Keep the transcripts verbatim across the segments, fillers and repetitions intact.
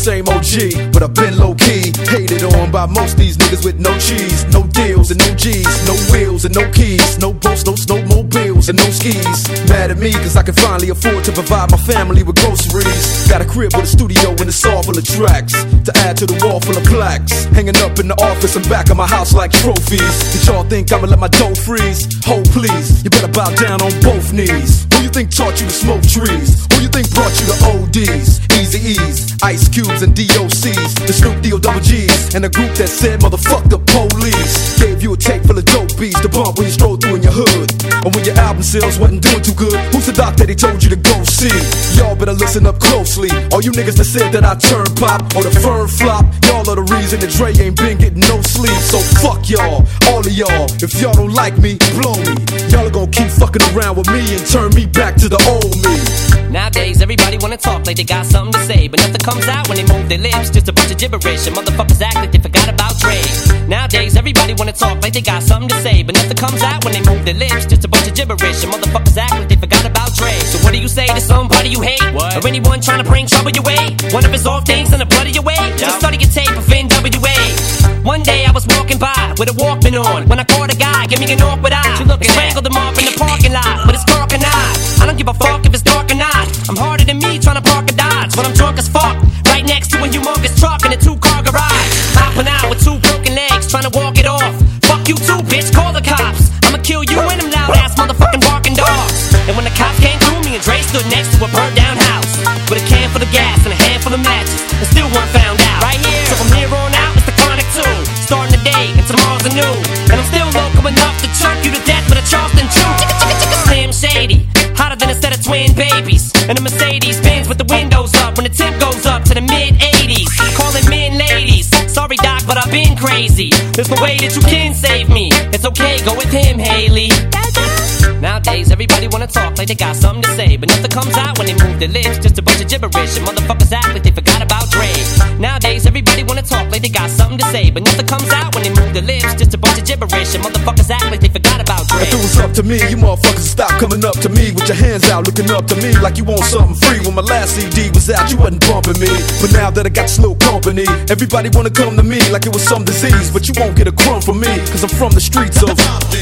same O G, but I've been low-key, hated on by most these niggas with no cheese, no deals and no G's, no wheels and no keys, no boats, no snowmobiles and no skis. Mad at me cause I can finally afford to provide my family with groceries. Got a crib with a studio and it's all full of tracks to add to the wall full of plaques, hanging up in the office and back of my house like trophies. Did y'all think I'ma let my dough freeze? Hold please, you better bow down on both knees. Who you think taught you to smoke trees? Who you think brought you to O Ds, Easy E's, Ice Cubes and D O C's, the Snoop D O double G's, and a group that said motherfuck the police? Gave you a tape full of dope beats to bump when you stroll through in your hood, and when your album sales wasn't doing too good. Who's the doc that he told you to go see? Y'all better listen up closely. All you niggas that said that I turn pop or the firm flop, y'all are the reason that Dre ain't been getting no sleep. So fuck y'all, all of y'all. If y'all don't like me, blow me. Y'all are gonna keep fucking around with me and turn me back to the old me. Nowadays everybody wanna talk like they got something to say, but nothing comes out when they move their lips. Just a bunch of gibberish and motherfuckers act like they forgot about Dre. Nowadays everybody wanna talk like they got something to say, but nothing comes out when they move their lips. Just a bunch of gibberish and motherfuckers act like they forgot about Dre. So what do you say to somebody you hate? What? Or anyone trying to bring trouble your way? One of his off things in the blood of your way? Just study your tape of N W A. One day I was walking by with a Walkman on when I caught a guy, give me an awkward eye. You look strangled him off in the parking lot, but it's dark and I I don't give a fuck if it's dark or not. I'm harder than me trying to park a Dodge when I'm drunk as fuck, right next to a humongous truck in a two-car garage. Hopping out with two broken legs, trying to walk it off. Fuck you too, bitch, call the cops. I'ma kill you and them loud-ass motherfucking barking dogs. And when the cops came through, me and Dre stood next to a burnt-down house with a can full of gas and a handful of matches, and still weren't found out. Right here, so from here on out, it's the Chronic two. Starting the day, and tomorrow's a new. And I'm still local enough to choke you to death with a Charleston chew. Slim Shady, hotter than a set of twin babies. And a Mercedes Benz with the windows up when the temp goes up to the mid eighties. Calling men ladies, sorry doc, but I've been crazy. There's no way that you can save me. It's okay, go with him, Haley. Nowadays everybody wanna talk like they got something to say, but nothing comes out when they move their lips. Just a bunch of gibberish and motherfuckers act like they forgot about Dre. Nowadays everybody wanna talk like they got something to say, but nothing comes out when they move their lips. Just a bunch of gibberish and motherfuckers act like they forgot about Dre. If it was up to me, you motherfuckers stop coming up to me with your hands out, looking up to me like you want something free. When my last C D was out, you wasn't bumping me, but now that I got this little company, everybody wanna come to me like it was some disease. But you won't get a crumb from me, cause I'm from the streets of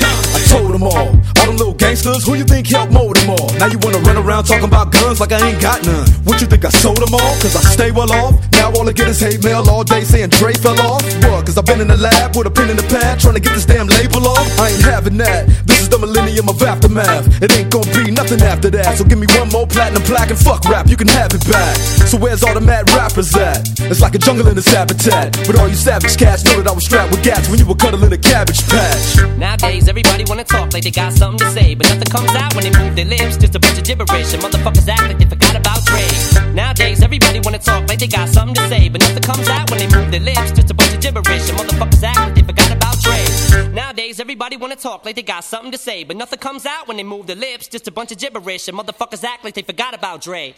I told them all, all them little gangsters, who you think helped mold them all? Now you wanna run around talking about guns like I ain't got none. What you think, I sold them all? Cause I stay well off. Now all I get is hate mail all day saying Dre fell off. What? Cause I've been in the lab with a pen in the pad trying to get this damn label off. I ain't having that. This is the millennium of aftermath. It ain't gonna be nothing after that. So give me one more platinum plaque and fuck rap, you can have it back. So where's all the mad rappers at? It's like a jungle in this habitat. But all you savage cats know that I was strapped with gats when you were cuddling a cabbage patch. Nowadays everybody wanna talk like they got something to say, but nothing comes out when they move their lips. Just a bunch of gibberish and motherfuckers act like they forgot about Dre. Nowadays everybody wanna talk like they got something to say, but nothing comes out when they move their lips. Just a bunch of gibberish and motherfuckers act like they forgot about Dre. Nowadays everybody wanna talk like they got something to say, but nothing comes out when they move their lips. Just a bunch of gibberish and motherfuckers act like they forgot about Dre.